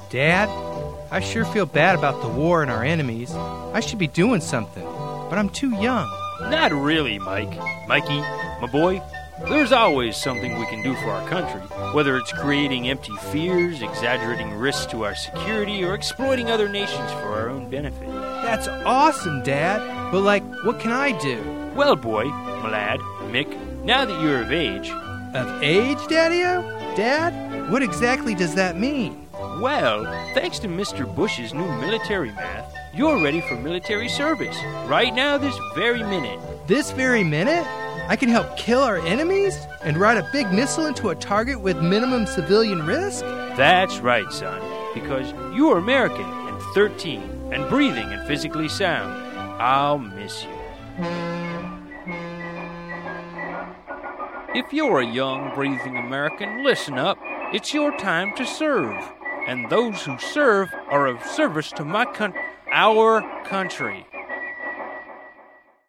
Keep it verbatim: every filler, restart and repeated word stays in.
Dad, I sure feel bad about the war and our enemies. I should be doing something, but I'm too young. Not really, Mike. Mikey, my boy, there's always something we can do for our country, whether it's creating empty fears, exaggerating risks to our security, or exploiting other nations for our own benefit. That's awesome, Dad. But, like, what can I do? Well, boy, my lad, Mick, now that you're of age... Of age, Daddy-o? Dad, what exactly does that mean? Well, thanks to Mister Bush's new military math, you're ready for military service. Right now, this very minute. This very minute? I can help kill our enemies? And ride a big missile into a target with minimum civilian risk? That's right, son. Because you're American and thirteen and breathing and physically sound. I'll miss you. If you're a young, breathing American, listen up. It's your time to serve. And those who serve are of service to my country, our country.